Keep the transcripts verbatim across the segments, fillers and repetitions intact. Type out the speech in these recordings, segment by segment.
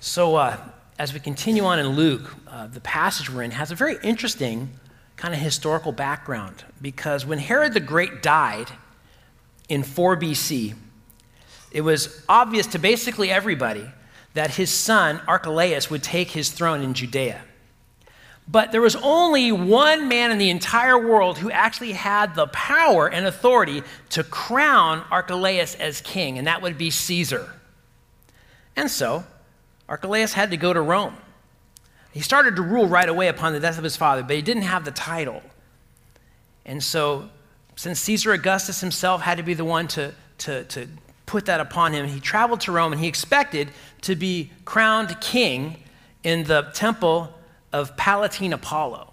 So uh, as we continue on in Luke, uh, the passage we're in has a very interesting kind of historical background, because when Herod the Great died in four B C, it was obvious to basically everybody that his son Archelaus would take his throne in Judea. But there was only one man in the entire world who actually had the power and authority to crown Archelaus as king, and that would be Caesar. And so Archelaus had to go to Rome. He started to rule right away upon the death of his father, but he didn't have the title. And so since Caesar Augustus himself had to be the one to, to, to put that upon him, he traveled to Rome, and he expected to be crowned king in the temple of Palatine Apollo.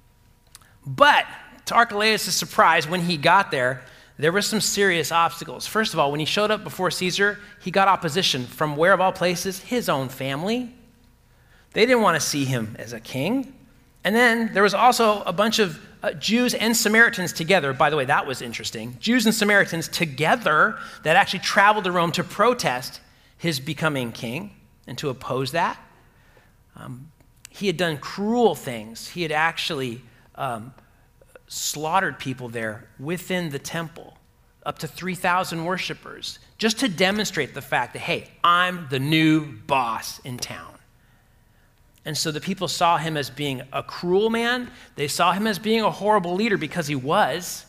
But to Archelaus' surprise, when he got there, there were some serious obstacles. First of all, when he showed up before Caesar, he got opposition from, where of all places? His own family. They didn't want to see him as a king. And then there was also a bunch of uh, Jews and Samaritans together. By the way, that was interesting. Jews and Samaritans together that actually traveled to Rome to protest his becoming king and to oppose that. Um, he had done cruel things. He had actually um, slaughtered people there within the temple, up to three thousand worshipers, just to demonstrate the fact that, hey, I'm the new boss in town. And so the people saw him as being a cruel man. They saw him as being a horrible leader because he was.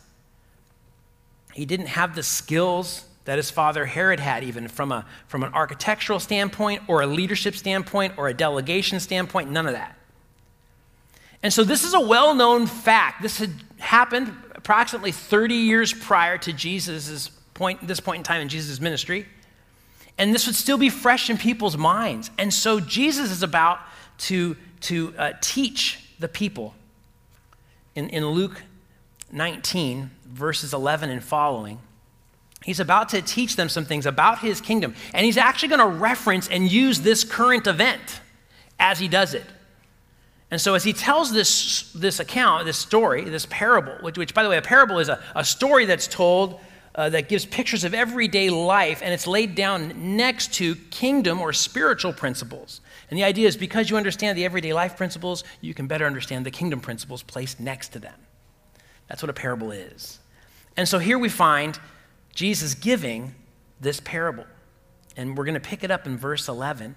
He didn't have the skills that his father Herod had, even from a from an architectural standpoint or a leadership standpoint or a delegation standpoint, none of that. And so this is a well-known fact. This had happened approximately thirty years prior to Jesus's point, this point in time in Jesus' ministry. And this would still be fresh in people's minds. And so Jesus is about to, to uh, teach the people in, in Luke nineteen, verses eleven and following. He's about to teach them some things about his kingdom. And he's actually going to reference and use this current event as he does it. And so as he tells this, this account, this story, this parable, which, which by the way, a parable is a, a story that's told uh, that gives pictures of everyday life, and it's laid down next to kingdom or spiritual principles. And the idea is, because you understand the everyday life principles, you can better understand the kingdom principles placed next to them. That's what a parable is. And so here we find Jesus giving this parable. And we're going to pick it up in verse eleven.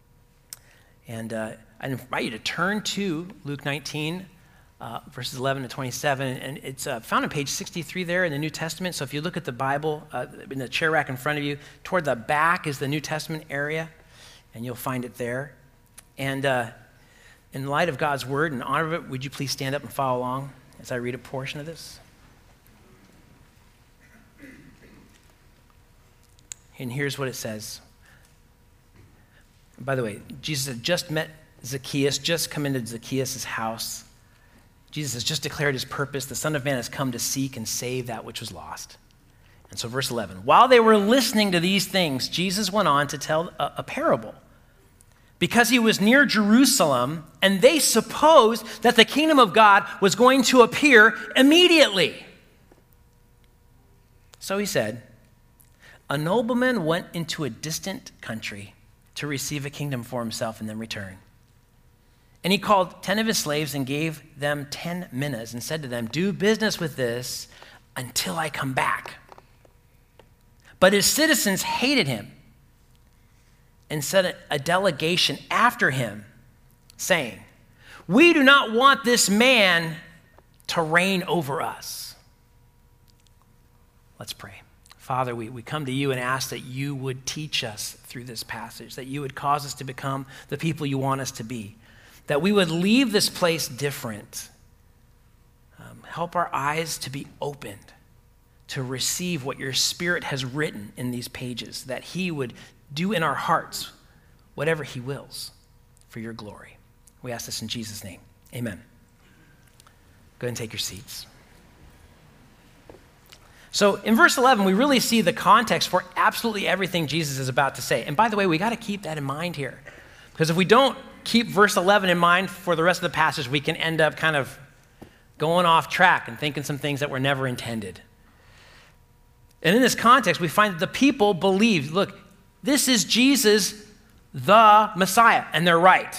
And uh, I invite you to turn to Luke nineteen, uh, verses eleven to twenty-seven. And it's uh, found on page sixty-three there in the New Testament. So if you look at the Bible uh, in the chair rack in front of you, toward the back is the New Testament area, and you'll find it there. And uh, in light of God's word and honor of it, would you please stand up and follow along as I read a portion of this? And here's what it says. By the way, Jesus had just met Zacchaeus, just come into Zacchaeus' house. Jesus has just declared his purpose. The Son of Man has come to seek and save that which was lost. And so verse eleven, while they were listening to these things, Jesus went on to tell a, a parable. Because he was near Jerusalem, and they supposed that the kingdom of God was going to appear immediately. So he said, a nobleman went into a distant country to receive a kingdom for himself and then return. And he called ten of his slaves and gave them ten minas and said to them, do business with this until I come back. But his citizens hated him and sent a delegation after him, saying, we do not want this man to reign over us. Let's pray. Father, we, we come to you and ask that you would teach us through this passage, that you would cause us to become the people you want us to be, that we would leave this place different. Um, help our eyes to be opened to receive what your Spirit has written in these pages, that he would do in our hearts whatever he wills for your glory. We ask this in Jesus' name. Amen. Go ahead and take your seats. So in verse eleven, we really see the context for absolutely everything Jesus is about to say. And by the way, we got to keep that in mind here. Because if we don't keep verse eleven in mind for the rest of the passage, we can end up kind of going off track and thinking some things that were never intended. And in this context, we find that the people believed, look, this is Jesus, the Messiah, and they're right.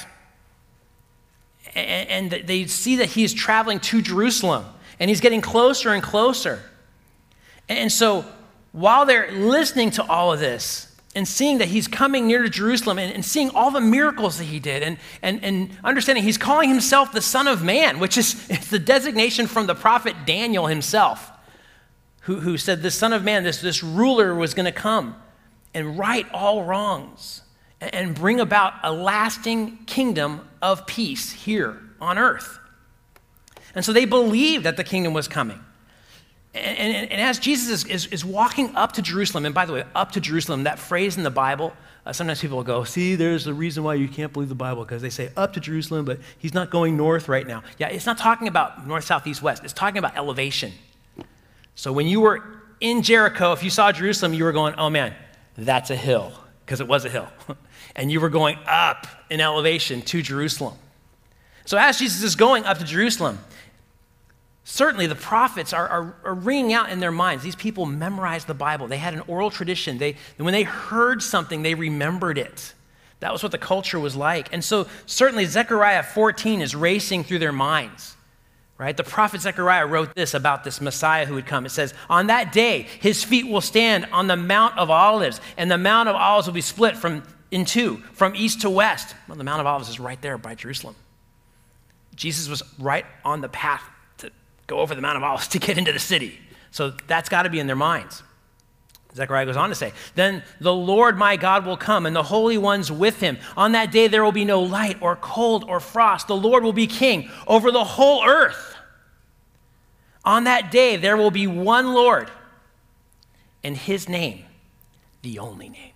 And, and they see that he's traveling to Jerusalem, and he's getting closer and closer. And so while they're listening to all of this, and seeing that he's coming near to Jerusalem, and, and seeing all the miracles that he did, and, and, and understanding he's calling himself the Son of Man, which is it's the designation from the prophet Daniel himself, who, who said the Son of Man, this, this ruler was going to come and right all wrongs and, and bring about a lasting kingdom of peace here on earth. And so they believed that the kingdom was coming. And, and, and as Jesus is, is, is walking up to Jerusalem, and by the way, up to Jerusalem, that phrase in the Bible, uh, sometimes people will go, see, there's a reason why you can't believe the Bible, because they say up to Jerusalem, but he's not going north right now. Yeah, it's not talking about north, south, east, west. It's talking about elevation. So when you were in Jericho, if you saw Jerusalem, you were going, oh man, that's a hill, because it was a hill. And you were going up in elevation to Jerusalem. So as Jesus is going up to Jerusalem, certainly the prophets are, are, are ringing out in their minds. These people memorized the Bible. They had an oral tradition. They, when they heard something, they remembered it. That was what the culture was like. And so certainly Zechariah fourteen is racing through their minds, right? The prophet Zechariah wrote this about this Messiah who would come. It says, on that day, his feet will stand on the Mount of Olives, and the Mount of Olives will be split from in two, from east to west. Well, the Mount of Olives is right there by Jerusalem. Jesus was right on the path to go over the Mount of Olives to get into the city. So that's got to be in their minds. Zechariah goes on to say, then the Lord my God will come, and the holy ones with him. On that day there will be no light or cold or frost. The Lord will be king over the whole earth. On that day there will be one Lord, and his name, the only name.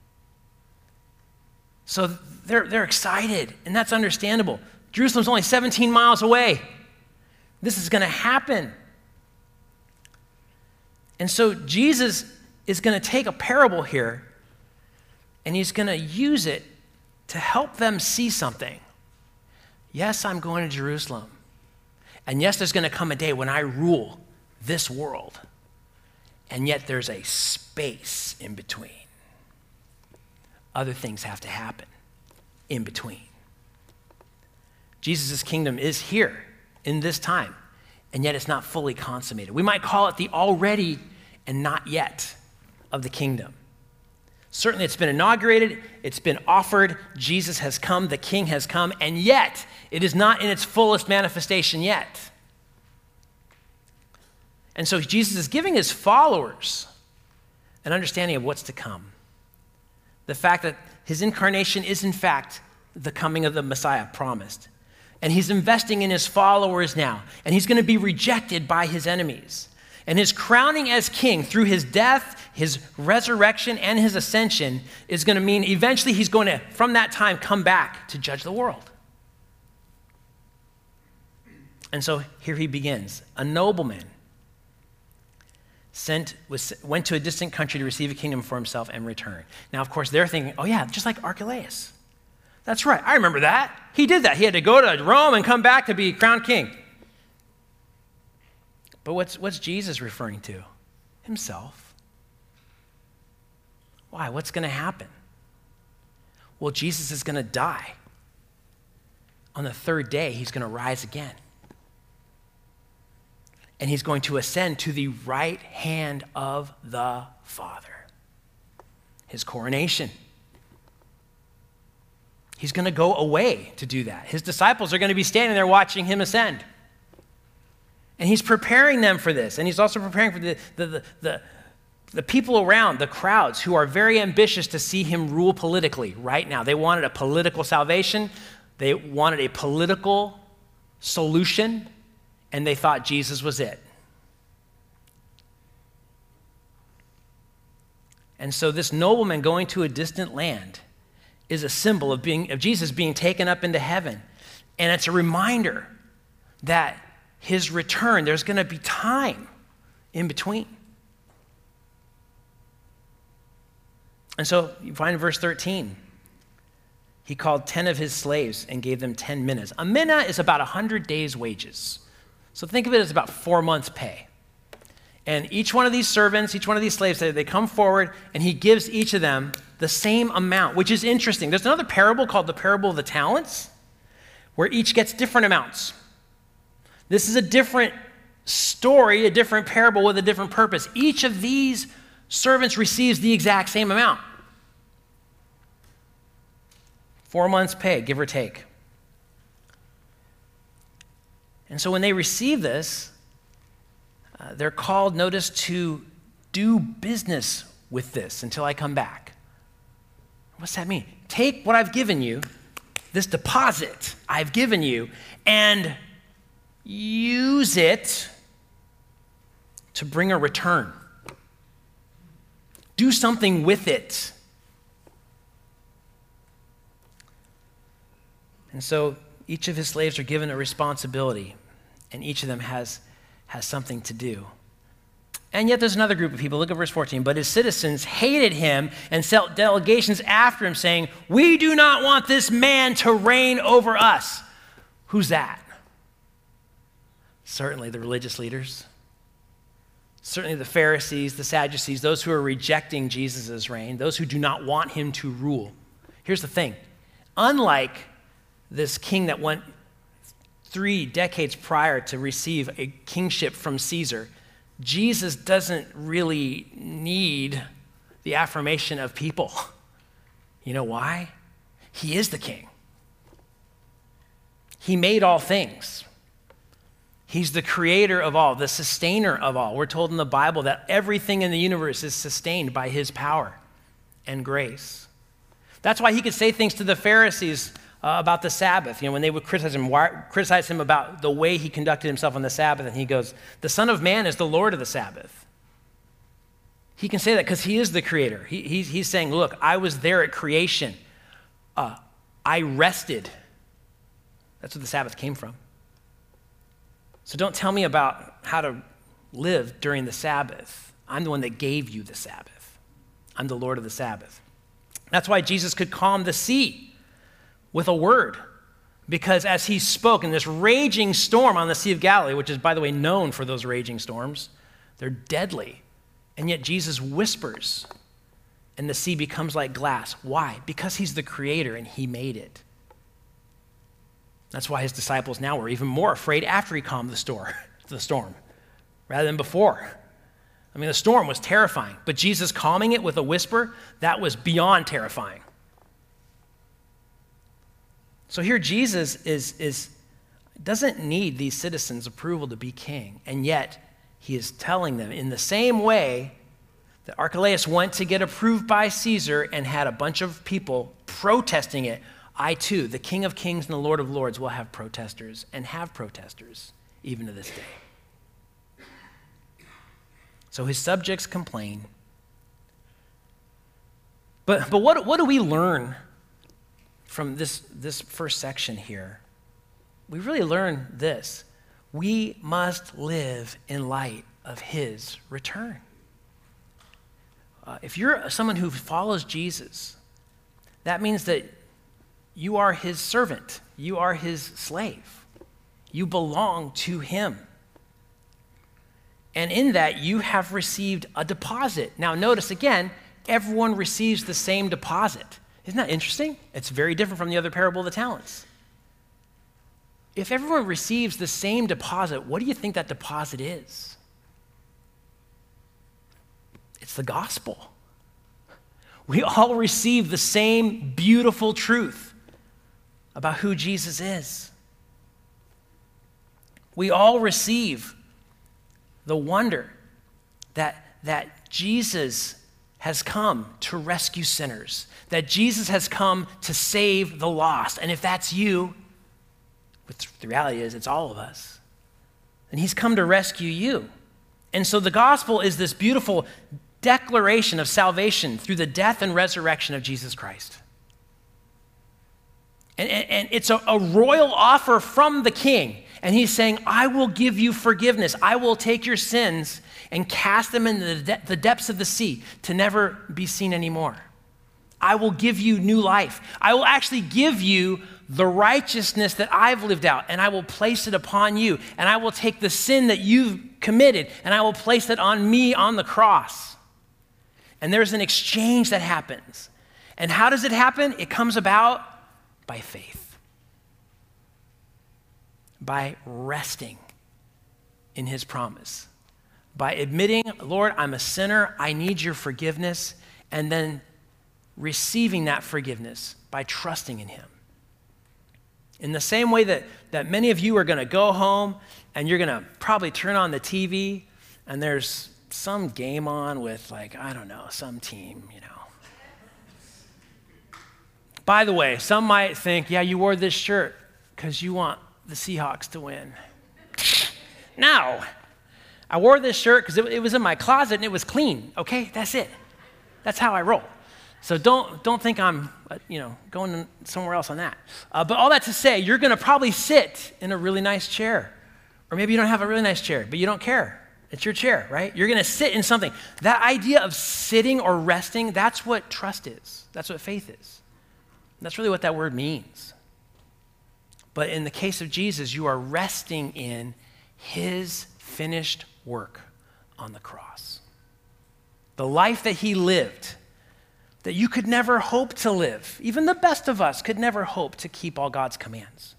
So they're, they're excited, and that's understandable. Jerusalem's only seventeen miles away. This is going to happen. And so Jesus is going to take a parable here, and he's going to use it to help them see something. Yes, I'm going to Jerusalem. And yes, there's going to come a day when I rule this world. And yet there's a space in between. Other things have to happen in between. Jesus' kingdom is here in this time, and yet it's not fully consummated. We might call it the already and not yet of the kingdom. Certainly it's been inaugurated, it's been offered, Jesus has come, the king has come, and yet it is not in its fullest manifestation yet. And so Jesus is giving his followers an understanding of what's to come. The fact that his incarnation is in fact the coming of the Messiah promised. And he's investing in his followers now. And he's going to be rejected by his enemies. And his crowning as king through his death, his resurrection, and his ascension is going to mean eventually he's going to, from that time, come back to judge the world. And so here he begins. A nobleman sent, was, went to a distant country to receive a kingdom for himself and return. Now, of course, they're thinking, oh yeah, just like Archelaus. That's right, I remember that. He did that. He had to go to Rome and come back to be crowned king. But what's, what's Jesus referring to? Himself. Why? What's going to happen? Well, Jesus is going to die. On the third day, he's going to rise again. And he's going to ascend to the right hand of the Father. His coronation. He's going to go away to do that. His disciples are going to be standing there watching him ascend. And he's preparing them for this. And he's also preparing for the, the, the, the, the people around, the crowds, who are very ambitious to see him rule politically right now. They wanted a political salvation. They wanted a political solution. And they thought Jesus was it. And so this nobleman going to a distant land is a symbol of, being, of Jesus being taken up into heaven. And it's a reminder that his return, there's going to be time in between. And so you find in verse thirteen, he called ten of his slaves and gave them ten minas. A mina is about one hundred days' wages. So think of it as about four months' pay. And each one of these servants, each one of these slaves, they come forward, and he gives each of them the same amount, which is interesting. There's another parable called the parable of the talents, where each gets different amounts. This is a different story, a different parable with a different purpose. Each of these servants receives the exact same amount. Four months' pay, give or take. And so when they receive this, uh, they're called, notice, to do business with this until I come back. What's that mean? Take what I've given you, this deposit I've given you, and use it to bring a return. Do something with it. And so each of his slaves are given a responsibility, and each of them has, has something to do. And yet there's another group of people. Look at verse fourteen. But his citizens hated him and sent delegations after him, saying, we do not want this man to reign over us. Who's that? Certainly the religious leaders. Certainly the Pharisees, the Sadducees, those who are rejecting Jesus' reign, those who do not want him to rule. Here's the thing. Unlike this king that went three decades prior to receive a kingship from Caesar, Jesus doesn't really need the affirmation of people. You know why? He is the king. He made all things. He's the creator of all, the sustainer of all. We're told in the Bible that everything in the universe is sustained by his power and grace. That's why he could say things to the Pharisees uh, about the Sabbath. You know, when they would criticize him, criticize him about the way he conducted himself on the Sabbath, and he goes, the Son of Man is the Lord of the Sabbath. He can say that because he is the creator. He, he's, he's saying, look, I was there at creation. Uh, I rested. That's where the Sabbath came from. So don't tell me about how to live during the Sabbath. I'm the one that gave you the Sabbath. I'm the Lord of the Sabbath. That's why Jesus could calm the sea with a word, because as he spoke in this raging storm on the Sea of Galilee, which is, by the way, known for those raging storms, they're deadly, and yet Jesus whispers, and the sea becomes like glass. Why? Because he's the creator, and he made it. That's why his disciples now were even more afraid after he calmed the storm, the storm, rather than before. I mean, the storm was terrifying, but Jesus calming it with a whisper, that was beyond terrifying. So here Jesus is, is, doesn't need these citizens' approval to be king, and yet he is telling them in the same way that Archelaus went to get approved by Caesar and had a bunch of people protesting it, I too, the King of Kings and the Lord of Lords, will have protesters and have protesters even to this day. So his subjects complain. But, but what, what do we learn from this, this first section here? We really learn this. We must live in light of his return. Uh, if you're someone who follows Jesus, that means that you are his servant. You are his slave. You belong to him. And in that, you have received a deposit. Now, notice again, everyone receives the same deposit. Isn't that interesting? It's very different from the other parable of the talents. If everyone receives the same deposit, what do you think that deposit is? It's the gospel. We all receive the same beautiful truth about who Jesus is. We all receive the wonder that, that Jesus has come to rescue sinners, that Jesus has come to save the lost. And if that's you, which the reality is it's all of us, and he's come to rescue you. And so the gospel is this beautiful declaration of salvation through the death and resurrection of Jesus Christ. And, and, and it's a, a royal offer from the king. And he's saying, I will give you forgiveness. I will take your sins and cast them into the, de- the depths of the sea to never be seen anymore. I will give you new life. I will actually give you the righteousness that I've lived out, and I will place it upon you. And I will take the sin that you've committed, and I will place it on me on the cross. And there's an exchange that happens. And how does it happen? It comes about by faith, by resting in his promise, by admitting, Lord, I'm a sinner, I need your forgiveness, and then receiving that forgiveness by trusting in him. In the same way that, that many of you are going to go home and you're going to probably turn on the T V and there's some game on with, like, I don't know, some team, you know. By the way, some might think, yeah, you wore this shirt because you want the Seahawks to win. No. I wore this shirt because it, it was in my closet and it was clean, okay? That's it. That's how I roll. So don't, don't think I'm, uh, you know, going somewhere else on that. Uh, but all that to say, you're going to probably sit in a really nice chair. Or maybe you don't have a really nice chair, but you don't care. It's your chair, right? You're going to sit in something. That idea of sitting or resting, that's what trust is. That's what faith is. That's really what that word means. But in the case of Jesus, you are resting in his finished work on the cross. The life that he lived, that you could never hope to live. Even the best of us could never hope to keep all God's commands.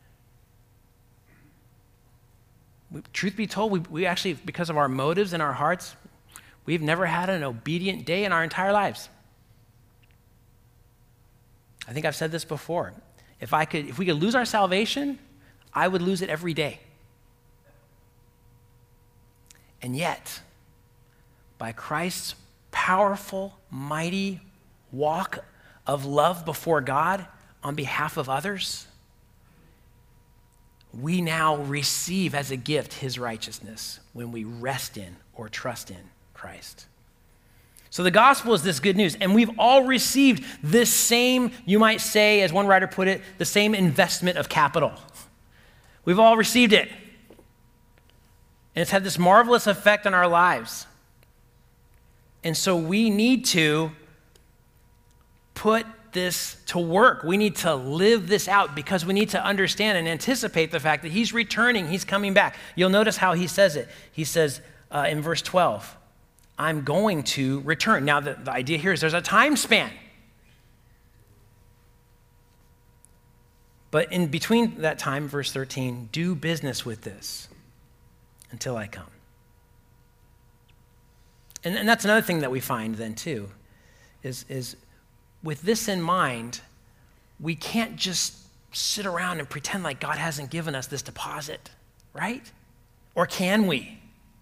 We, truth be told, we, we actually, because of our motives and our hearts, we've never had an obedient day in our entire lives. I think I've said this before. If I could, if we could lose our salvation, I would lose it every day. And yet, by Christ's powerful, mighty walk of love before God on behalf of others, we now receive as a gift his righteousness when we rest in or trust in Christ. So the gospel is this good news, and we've all received this same, you might say, as one writer put it, the same investment of capital. We've all received it. And it's had this marvelous effect on our lives. And so we need to put this to work. We need to live this out because we need to understand and anticipate the fact that he's returning, he's coming back. You'll notice how he says it. He says uh, in verse twelve, I'm going to return. Now, the, the idea here is there's a time span. But in between that time, verse thirteen, do business with this until I come. And, and that's another thing that we find then too, is, is with this in mind, we can't just sit around and pretend like God hasn't given us this deposit, right? Or can we?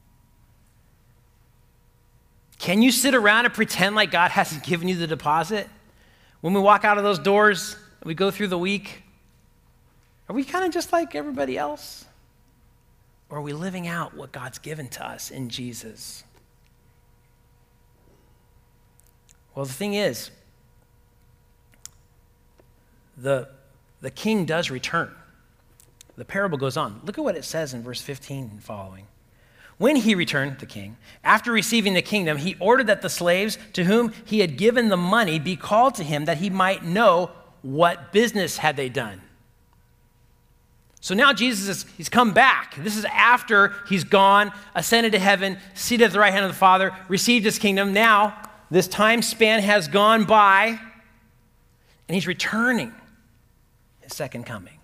Can you sit around and pretend like God hasn't given you the deposit? When we walk out of those doors, we go through the week, are we kind of just like everybody else? Or are we living out what God's given to us in Jesus? Well, the thing is, the, the king does return. The parable goes on. Look at what it says in verse fifteen and following. When he returned, the king, after receiving the kingdom, he ordered that the slaves to whom he had given the money be called to him that he might know what business had they done. So now Jesus is, he's come back. This is after he's gone, ascended to heaven, seated at the right hand of the Father, received his kingdom. Now, this time span has gone by, and he's returning, his second coming.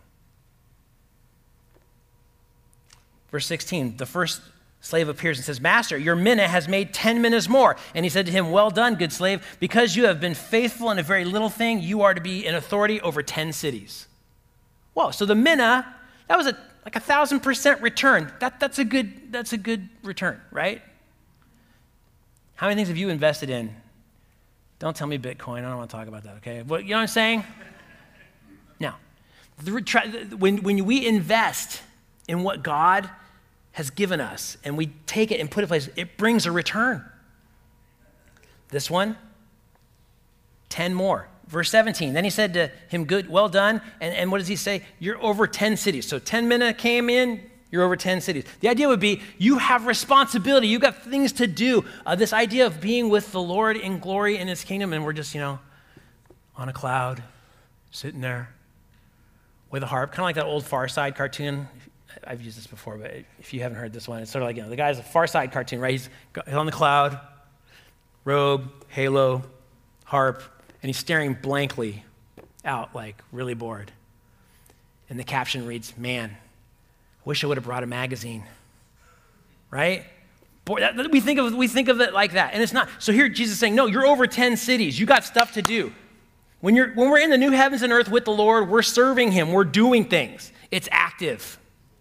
Verse sixteen, the first slave appears and says, Master, your mina has made ten minas more. And he said to him, well done, good slave. Because you have been faithful in a very little thing, you are to be in authority over ten cities. Whoa, so the mina, that was a like a thousand percent return. That, that's a good, that's a good return, right? How many things have you invested in? Don't tell me Bitcoin. I don't want to talk about that, okay? What, you know what I'm saying? Now, the, when, when we invest in what God has given us and we take it and put it in place, it brings a return. This one, ten more. Verse seventeen, then he said to him, good, well done. And, and what does he say? You're over ten cities. So ten mina came in, you're over ten cities. The idea would be you have responsibility. You've got things to do. Uh, this idea of being with the Lord in glory in his kingdom, and we're just, you know, on a cloud, sitting there with a harp, kind of like that old Far Side cartoon. I've used this before, but if you haven't heard this one, it's sort of like, you know, the guy's a Far Side cartoon, right? He's on the cloud, robe, halo, harp, and he's staring blankly out, like really bored. And the caption reads, "Man, I wish I would have brought a magazine," right? Boy, that, we think of we think of it like that, and it's not. So here Jesus is saying, no, you're over ten cities. You got stuff to do. When you're when we're in the new heavens and earth with the Lord, we're serving him. We're doing things. It's active.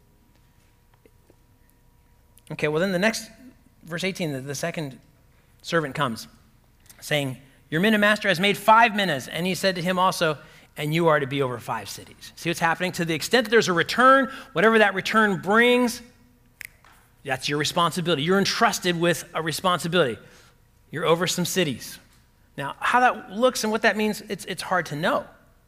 Okay, well then the next, verse eighteen, the, the second servant comes, saying, "Your mina master has made five minas." And he said to him also, "And you are to be over five cities." See what's happening? To the extent that there's a return, whatever that return brings, that's your responsibility. You're entrusted with a responsibility. You're over some cities. Now, how that looks and what that means, it's, it's hard to know.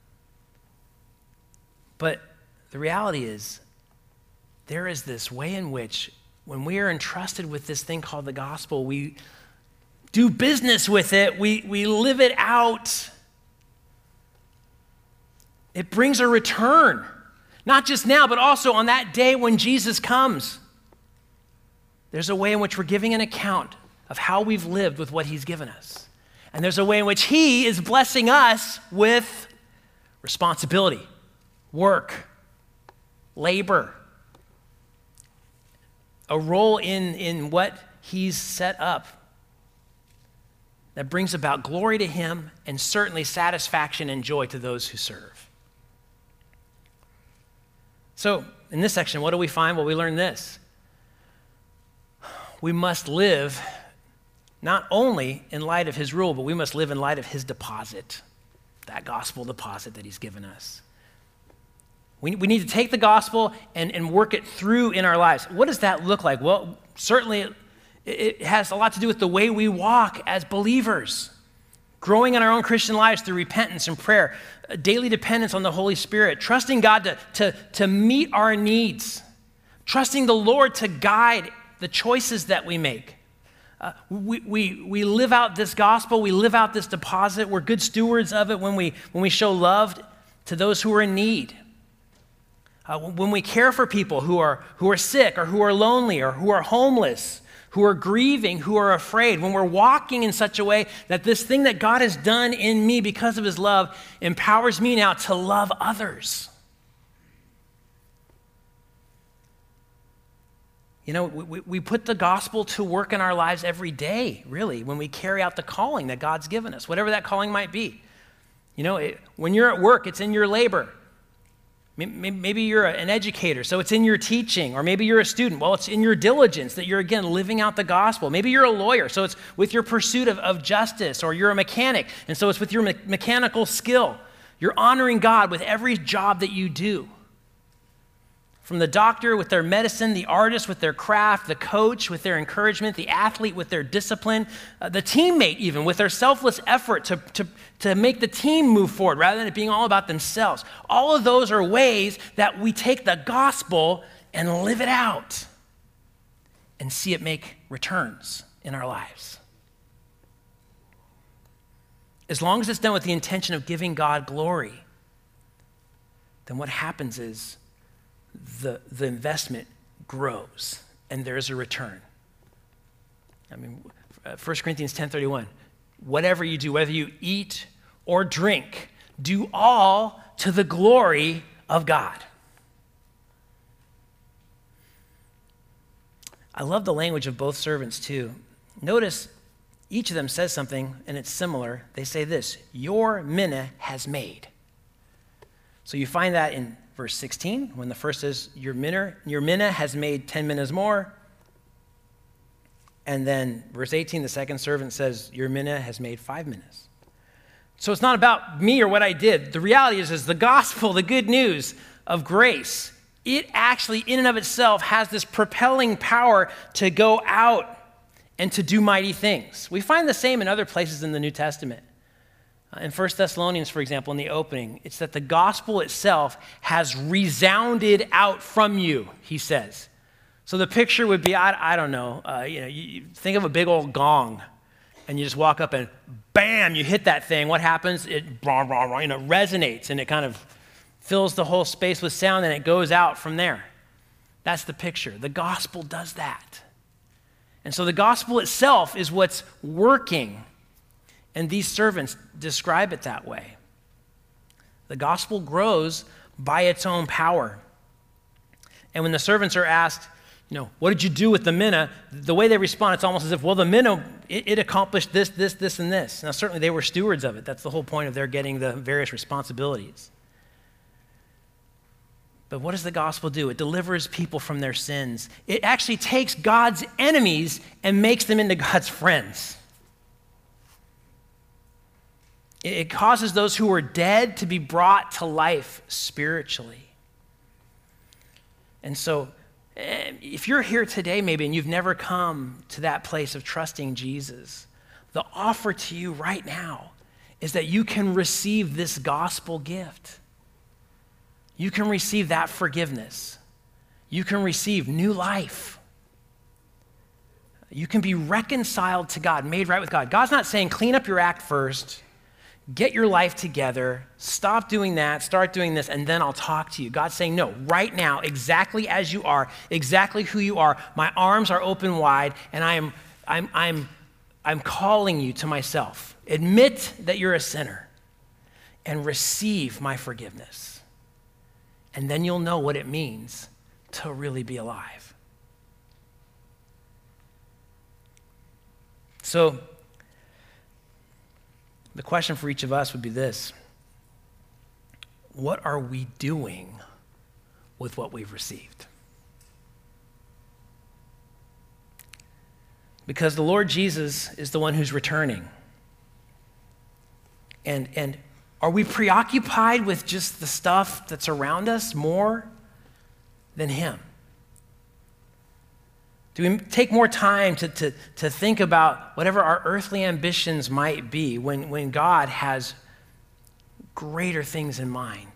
But the reality is, there is this way in which when we are entrusted with this thing called the gospel, we do business with it, we, we live it out. It brings a return, not just now, but also on that day when Jesus comes. There's a way in which we're giving an account of how we've lived with what he's given us. And there's a way in which he is blessing us with responsibility, work, labor, a role in, in what he's set up that brings about glory to him and certainly satisfaction and joy to those who serve. So in this section, what do we find? Well, we learn this. We must live not only in light of his rule, but we must live in light of his deposit, that gospel deposit that he's given us. We, we need to take the gospel and, and work it through in our lives. What does that look like? Well, certainly it, it has a lot to do with the way we walk as believers, growing in our own Christian lives through repentance and prayer, daily dependence on the Holy Spirit, trusting God to, to, to meet our needs, trusting the Lord to guide the choices that we make. Uh, we, we, we live out this gospel, we live out this deposit, we're good stewards of it when we, when we show love to those who are in need. Uh, when we care for people who are, who are sick or who are lonely or who are homeless, who are grieving, who are afraid, when we're walking in such a way that this thing that God has done in me because of his love empowers me now to love others. You know, we, we put the gospel to work in our lives every day, really, when we carry out the calling that God's given us, whatever that calling might be. You know, it, when you're at work, it's in your labor. Maybe you're an educator, so it's in your teaching, or maybe you're a student. Well, it's in your diligence that you're, again, living out the gospel. Maybe you're a lawyer, so it's with your pursuit of, of justice, or you're a mechanic, and so it's with your me- mechanical skill. You're honoring God with every job that you do. From the doctor with their medicine, the artist with their craft, the coach with their encouragement, the athlete with their discipline, uh, the teammate even with their selfless effort to, to, to make the team move forward rather than it being all about themselves. All of those are ways that we take the gospel and live it out and see it make returns in our lives. As long as it's done with the intention of giving God glory, then what happens is The, the investment grows and there's a return. I mean, First Corinthians ten thirty-one, whatever you do, whether you eat or drink, do all to the glory of God. I love the language of both servants too. Notice each of them says something and it's similar. They say this, your mina has made. So you find that in verse sixteen, when the first says, your mina, your mina has made ten minas more. And then verse eighteen, the second servant says, your mina has made five minas. So it's not about me or what I did. The reality is, is the gospel, the good news of grace, it actually in and of itself has this propelling power to go out and to do mighty things. We find the same in other places in the New Testament. In First Thessalonians, for example, in the opening, it's that the gospel itself has resounded out from you, he says. So the picture would be, I, I don't know, uh, you know, you, you think of a big old gong, and you just walk up and bam, you hit that thing. What happens? It blah, blah, blah, you know, resonates, and it kind of fills the whole space with sound, and it goes out from there. That's the picture. The gospel does that. And so the gospel itself is what's working, and these servants describe it that way. The gospel grows by its own power. And when the servants are asked, you know, what did you do with the mina? The way they respond, it's almost as if, well, the mina, it, it accomplished this, this, this, and this. Now, certainly they were stewards of it. That's the whole point of their getting the various responsibilities. But what does the gospel do? It delivers people from their sins. It actually takes God's enemies and makes them into God's friends. It causes those who are dead to be brought to life spiritually. And so, if you're here today maybe and you've never come to that place of trusting Jesus, the offer to you right now is that you can receive this gospel gift. You can receive that forgiveness. You can receive new life. You can be reconciled to God, made right with God. God's not saying clean up your act first, get your life together, stop doing that, start doing this, and then I'll talk to you. God's saying, no, right now, exactly as you are, exactly who you are, my arms are open wide, and I am, I'm, I'm, I'm calling you to myself. Admit that you're a sinner and receive my forgiveness. And then you'll know what it means to really be alive. So, the question for each of us would be this: what are we doing with what we've received? Because the Lord Jesus is the one who's returning. And, and are we preoccupied with just the stuff that's around us more than him? Do we take more time to, to, to think about whatever our earthly ambitions might be when, when God has greater things in mind?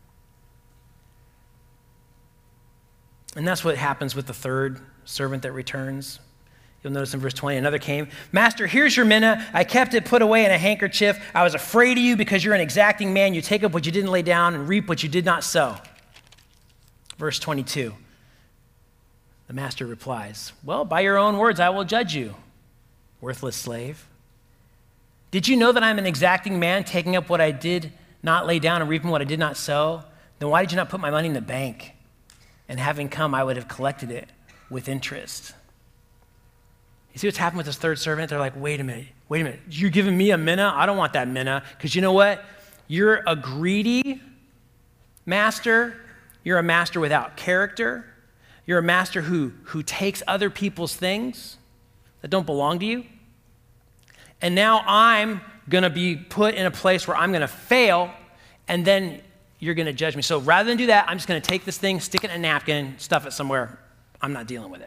And that's what happens with the third servant that returns. You'll notice in verse twenty, another came. Master, here's your mina. I kept it put away in a handkerchief. I was afraid of you because you're an exacting man. You take up what you didn't lay down and reap what you did not sow. Verse twenty-two. The master replies, well, by your own words, I will judge you, worthless slave. Did you know that I'm an exacting man, taking up what I did not lay down and reaping what I did not sow? Then why did you not put my money in the bank? And having come, I would have collected it with interest. You see what's happened with this third servant? They're like, wait a minute, wait a minute. You're giving me a mina? I don't want that mina. Because you know what? You're a greedy master. You're a master without character. You're a master who, who takes other people's things that don't belong to you. And now I'm going to be put in a place where I'm going to fail, and then you're going to judge me. So rather than do that, I'm just going to take this thing, stick it in a napkin, stuff it somewhere. I'm not dealing with it.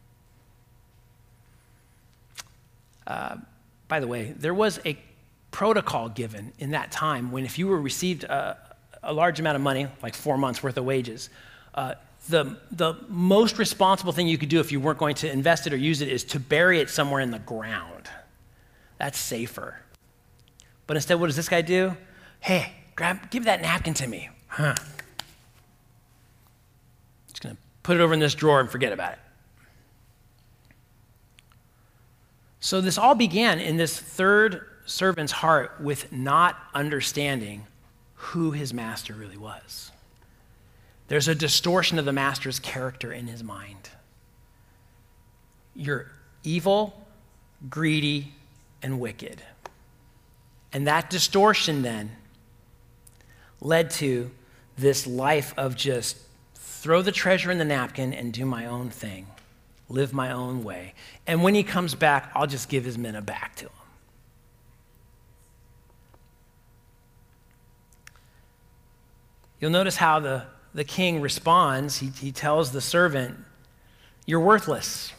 Uh, by the way, there was a protocol given in that time when if you were received a, a large amount of money, like four months worth of wages, uh, The, the most responsible thing you could do if you weren't going to invest it or use it is to bury it somewhere in the ground. That's safer. But instead, what does this guy do? Hey, grab, give that napkin to me. Huh. Just going to put it over in this drawer and forget about it. So this all began in this third servant's heart with not understanding who his master really was. There's a distortion of the master's character in his mind. You're evil, greedy, and wicked. And that distortion then led to this life of just throw the treasure in the napkin and do my own thing, live my own way. And when he comes back, I'll just give his mina back to him. You'll notice how the The king responds. He, he tells the servant, you're worthless.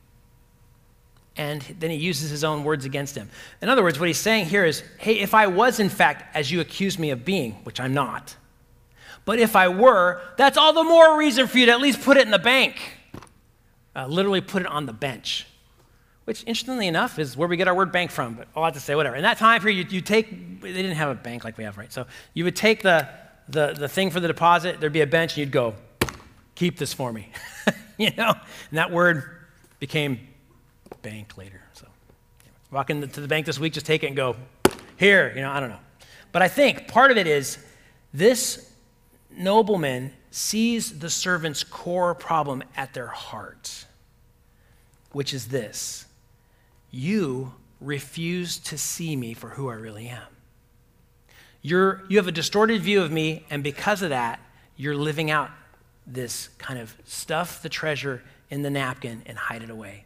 And then he uses his own words against him. In other words, what he's saying here is, hey, if I was in fact as you accuse me of being, which I'm not, but if I were, that's all the more reason for you to at least put it in the bank. Uh, literally put it on the bench which interestingly enough is where we get our word bank from, but I'll have to say whatever. In that time period, you, you take, they didn't have a bank like we have, right? So you would take the, the, the thing for the deposit, there'd be a bench, and you'd go, keep this for me, you know? And that word became bank later. So walk into the bank this week, just take it and go, here, you know, I don't know. But I think part of it is this nobleman sees the servant's core problem at their heart, which is this: you refuse to see me for who I really am. You're, you have a distorted view of me, and because of that, you're living out this kind of stuff the treasure in the napkin and hide it away.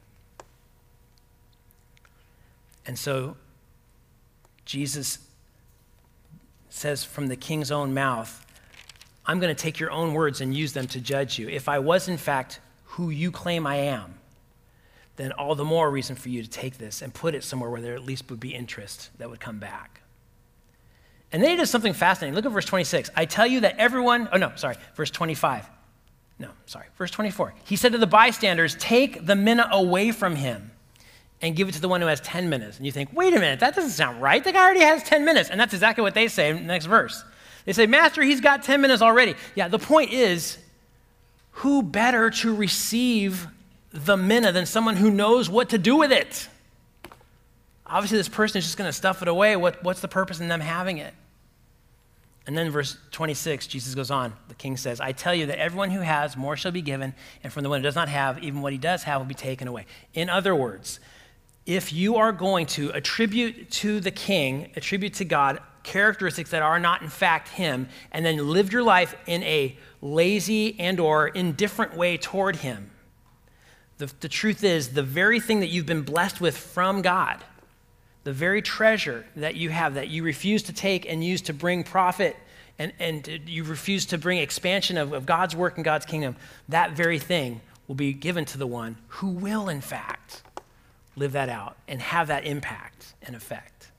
And so Jesus says from the king's own mouth, I'm going to take your own words and use them to judge you. If I was, in fact, who you claim I am, then all the more reason for you to take this and put it somewhere where there at least would be interest that would come back. And then he does something fascinating. Look at verse twenty-six. I tell you that everyone, oh no, sorry, verse twenty-five. No, sorry, verse twenty-four. He said to the bystanders, take the mina away from him and give it to the one who has ten minas. And you think, wait a minute, that doesn't sound right. The guy already has ten minas. And that's exactly what they say in the next verse. They say, Master, he's got ten minas already. Yeah, the point is, who better to receive the mina than someone who knows what to do with it? Obviously, this person is just going to stuff it away. What, what's the purpose in them having it? And then verse twenty-six, Jesus goes on. The king says, I tell you that everyone who has, more shall be given, and from the one who does not have, even what he does have will be taken away. In other words, if you are going to attribute to the king, attribute to God, characteristics that are not in fact him, and then live your life in a lazy and or indifferent way toward him, the, the truth is the very thing that you've been blessed with from God, the very treasure that you have that you refuse to take and use to bring profit and, and you refuse to bring expansion of, of God's work in God's kingdom, that very thing will be given to the one who will in fact live that out and have that impact and effect.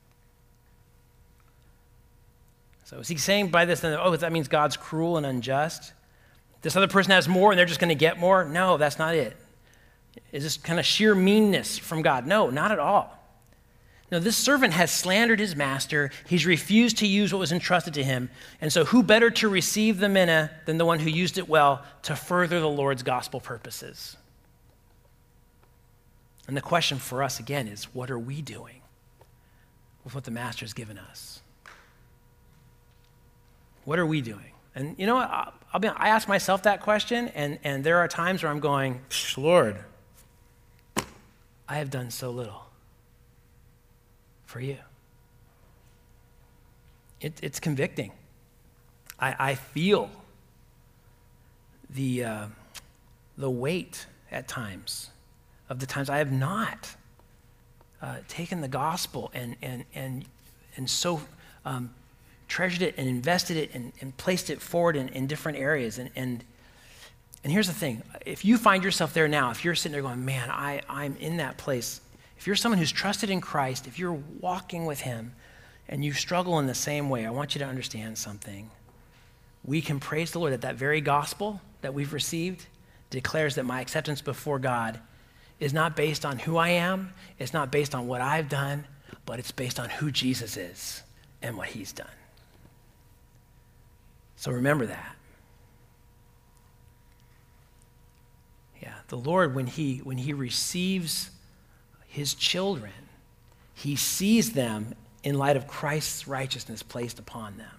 So is he saying by this, then, oh, that means God's cruel and unjust? This other person has more and they're just going to get more? No, that's not it. Is this kind of sheer meanness from God? No, not at all. No, this servant has slandered his master. He's refused to use what was entrusted to him. And so who better to receive the mina than the one who used it well to further the Lord's gospel purposes? And the question for us, again, is what are we doing with what the master's given us? What are we doing? And you know what? I'll, I'll be, I ask myself that question, and, and there are times where I'm going, Lord, I have done so little for you. It, it's convicting. I, I feel the, uh, the weight at times of the times I have not uh, taken the gospel and, and, and, and so um, treasured it and invested it and, and placed it forward in, in different areas. And, and, and here's the thing. If you find yourself there now, if you're sitting there going, man, I, I'm in that place, if you're someone who's trusted in Christ, if you're walking with him and you struggle in the same way, I want you to understand something. We can praise the Lord that that very gospel that we've received declares that my acceptance before God is not based on who I am, it's not based on what I've done, but it's based on who Jesus is and what he's done. So remember that. Yeah, the Lord, when he, when he receives his children, he sees them in light of Christ's righteousness placed upon them.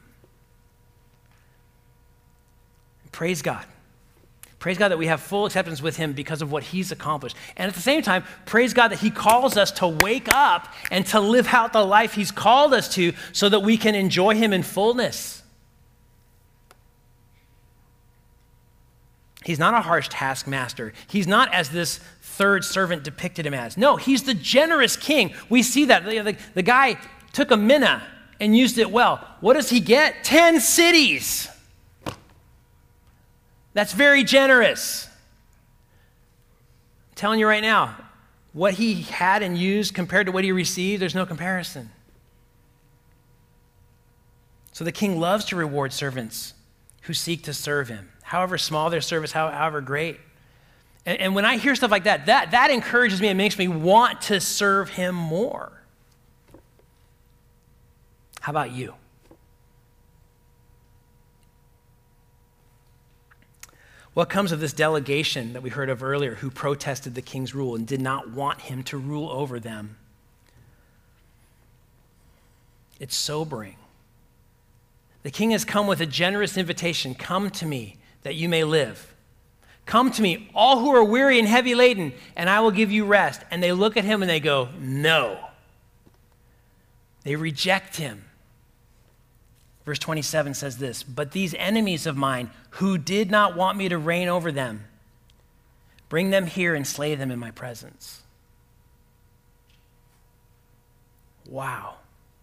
Praise God. Praise God that we have full acceptance with him because of what he's accomplished. And at the same time, praise God that he calls us to wake up and to live out the life he's called us to so that we can enjoy him in fullness. He's not a harsh taskmaster. He's not as this third servant depicted him as. No, he's the generous king. We see that. The, the, the guy took a mina and used it well. What does he get? Ten cities. That's very generous. I'm telling you right now, what he had and used compared to what he received, there's no comparison. So the king loves to reward servants who seek to serve him, however small their service, however great. And, and when I hear stuff like that, that, that encourages me and makes me want to serve him more. How about you? What comes of this delegation that we heard of earlier who protested the king's rule and did not want him to rule over them? It's sobering. The king has come with a generous invitation. Come to me that you may live. Come to me, all who are weary and heavy laden, and I will give you rest. And they look at him and they go, no. They reject him. Verse twenty-seven says this, but these enemies of mine who did not want me to reign over them, bring them here and slay them in my presence. Wow.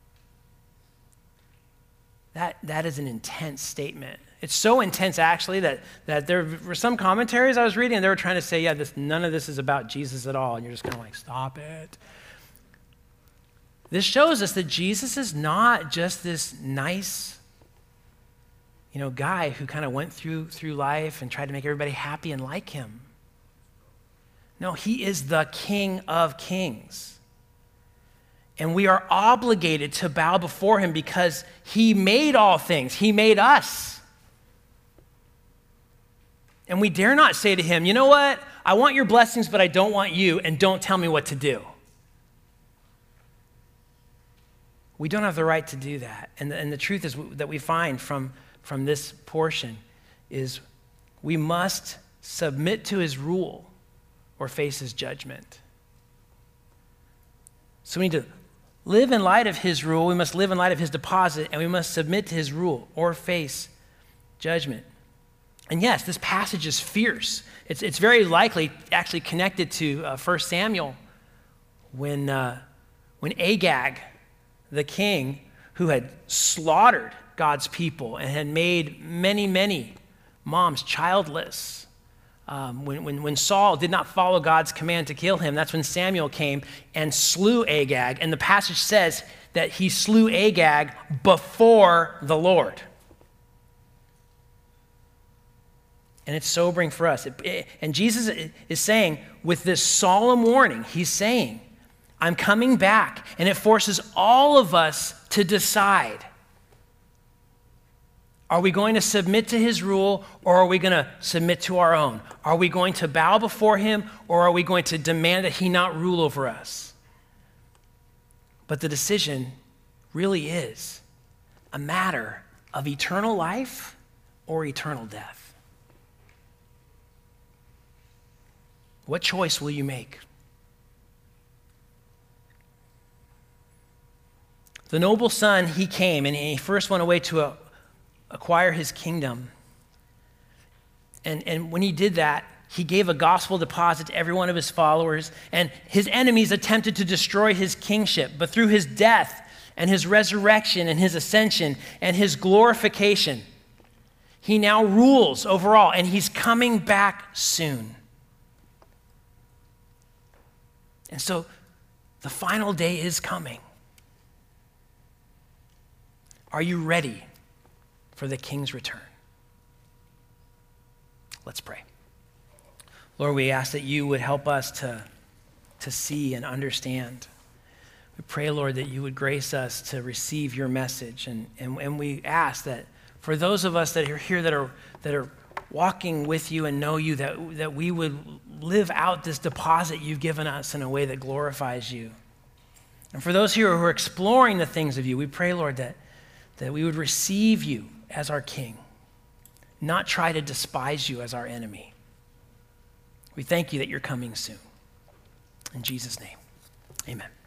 That, that is an intense statement. It's so intense, actually, that, that there were some commentaries I was reading, and they were trying to say, yeah, this, none of this is about Jesus at all. And you're just kind of like, stop it. This shows us that Jesus is not just this nice, you know, guy who kind of went through, through life and tried to make everybody happy and like him. No, he is the King of Kings. And we are obligated to bow before him because he made all things. He made us. And we dare not say to him, you know what? I want your blessings, but I don't want you, and don't tell me what to do. We don't have the right to do that. And the, and the truth is that we find from, from this portion is we must submit to his rule or face his judgment. So we need to live in light of his rule. We must live in light of his deposit, and we must submit to his rule or face judgment. And yes, this passage is fierce. It's, it's very likely actually connected to uh, First Samuel when, uh, when Agag, the king who had slaughtered God's people and had made many, many moms childless. Um, when, when, when Saul did not follow God's command to kill him, that's when Samuel came and slew Agag. And the passage says that he slew Agag before the Lord. And it's sobering for us. It, it, and Jesus is saying, with this solemn warning, he's saying, I'm coming back, and it forces all of us to decide. Are we going to submit to his rule, or are we going to submit to our own? Are we going to bow before him, or are we going to demand that he not rule over us? But the decision really is a matter of eternal life or eternal death. What choice will you make? The noble son, he came, and he first went away to a, acquire his kingdom. And, and when he did that, he gave a gospel deposit to every one of his followers, and his enemies attempted to destroy his kingship. But through his death and his resurrection and his ascension and his glorification, he now rules over all, and he's coming back soon. And so the final day is coming. Are you ready for the king's return? Let's pray. Lord, we ask that you would help us to, to see and understand. We pray, Lord, that you would grace us to receive your message. And, and, and we ask that for those of us that are here that are, that are walking with you and know you, that, that we would live out this deposit you've given us in a way that glorifies you. And for those here who are exploring the things of you, we pray, Lord, that that we would receive you as our king, not try to despise you as our enemy. We thank you that you're coming soon. In Jesus' name, amen.